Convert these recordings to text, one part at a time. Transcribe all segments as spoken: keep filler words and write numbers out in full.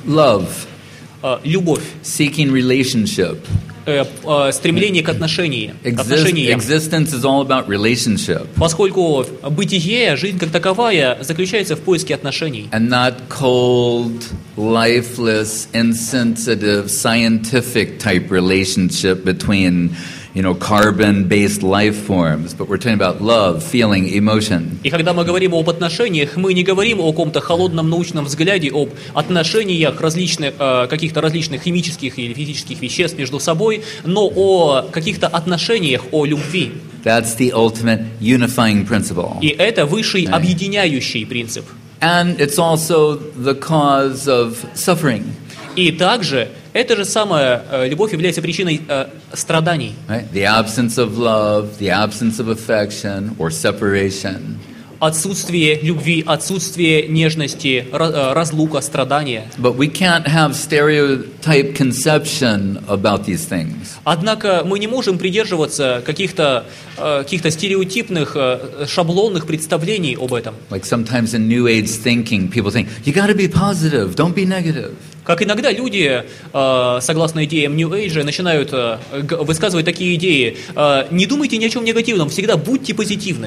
love, э, любовь, seeking relationship. э, э, стремление к отношениям, к Exist- отношениям. existence is all about relationship Поскольку бытие, жизнь как таковая, заключается в поиске отношений. and not cold, lifeless, insensitive, scientific type relationship between, you know, carbon-based life forms, but we're talking about love, feeling, emotion. И когда мы говорим об отношениях, мы не говорим о каком-то холодном научном взгляде, об отношениях различных, э, каких-то различных химических или физических веществ между собой, но о каких-то отношениях, о любви. That's the ultimate unifying principle. И это высший объединяющий принцип. And it's also the cause of suffering. И также эта же самая э, любовь является причиной э, страданий. Right? The absence of love, the absence of affection, or separation. Отсутствие любви, отсутствие нежности, ра- э, разлука, страдания. But we can't have stereotype conception about these things. Однако мы не можем придерживаться каких-то, э, каких-то стереотипных, э, шаблонных представлений об этом. Like sometimes in New Age thinking, people think, you got to be positive, don't be negative. Как иногда люди, э, согласно идеям New Age, начинают э, г- высказывать такие идеи. Э, не думайте ни о чем негативном, всегда будьте позитивны.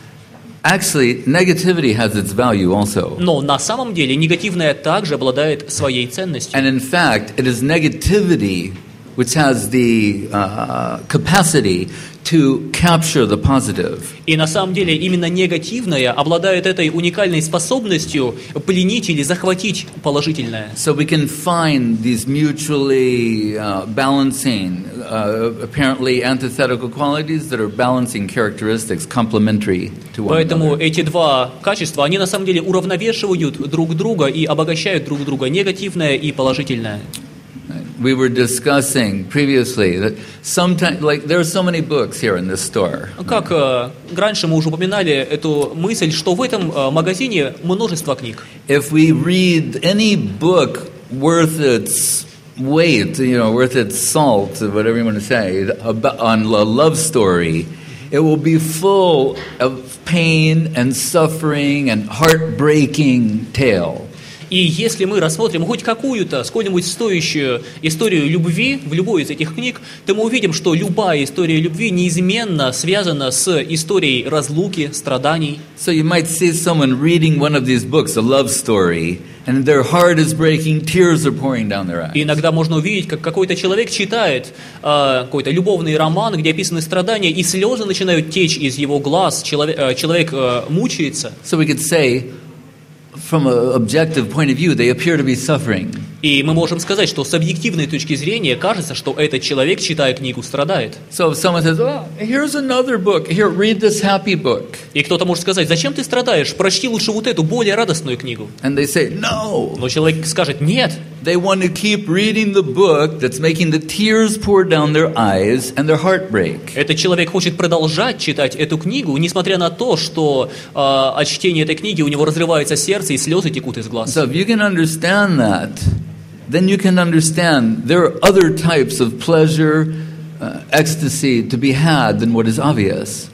Actually, negativity has its value also. Но на самом деле негативное также обладает своей ценностью. And in fact, it is negativity which has the uh, capacity to capture the positive. И на самом деле именно негативное обладает этой уникальной способностью пленить или захватить положительное. So we can find these mutually uh, balancing, uh, apparently antithetical qualities that are balancing characteristics complementary to one Поэтому another. эти два качества, они на самом деле уравновешивают друг друга и обогащают друг друга, негативное и положительное. We were discussing previously that sometimes, like, there are so many books here in this store. Как э, раньше мы уже упоминали эту мысль, что в этом э, магазине множество книг. If we read any book worth its weight, you know, worth its salt, whatever you want to say, about, on a love story, it will be full of pain and suffering and heartbreaking tale. И если мы рассмотрим хоть какую-то, сколь-нибудь стоящую историю любви в любой из этих книг, то мы увидим, что любая история любви неизменно связана с историей разлуки, страданий. So you might see someone reading one of these books, a love story, and their heart is breaking, tears are pouring down their eyes. И иногда можно увидеть, как какой-то человек читает э, какой-то любовный роман, где описаны страдания, и слезы начинают течь из его глаз, человек, э, человек э, мучается. So we could say, from an objective point of view, they appear to be suffering. И мы можем сказать, что с объективной точки зрения кажется, что этот человек, читая книгу, страдает. So if someone says, oh, here's another book, here, read this happy book. И кто-то может сказать, зачем ты страдаешь, прочти лучше вот эту, более радостную книгу. And they say, no. Но человек скажет, нет. They want to keep reading the book that's making the tears pour down their eyes and their heart break. Этот человек хочет продолжать читать эту книгу, несмотря на то, что э, от чтения этой книги у него разрывается сердце и слезы текут из глаз. So if you can understand that, then you can understand there are other types of pleasure, uh, ecstasy to be had than what is obvious.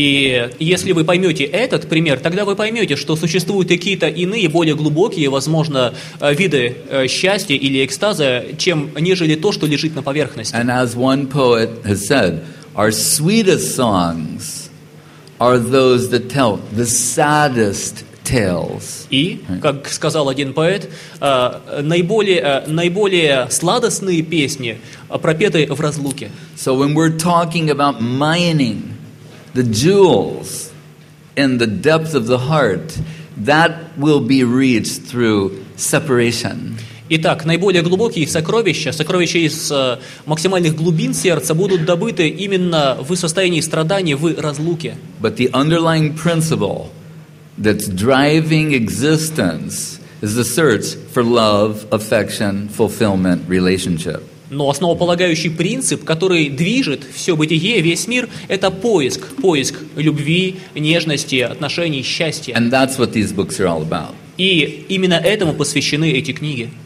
И если вы поймете этот пример, тогда вы поймете, что существуют какие-то иные, более глубокие, возможно, э, виды э, счастья или экстаза, чем нежели то, что лежит на поверхности. And as one poet has said, our sweetest songs are those that tell the saddest tales. И, как сказал один поэт, э, наиболее, э, наиболее сладостные песни э, пропеты в разлуке. So when we're talking about mining the jewels in the depth of the heart, that will be reached through separation. Итак, наиболее глубокие сокровища, сокровища из э, максимальных глубин сердца будут добыты именно в состоянии страдания, в разлуке. But the underlying principle that's driving existence is the search for love, affection, fulfillment, relationship. Но основополагающий принцип, который движет все бытие, весь мир, это поиск, поиск любви, нежности, отношений, счастья. And that's what these books are all about. И именно этому посвящены эти книги.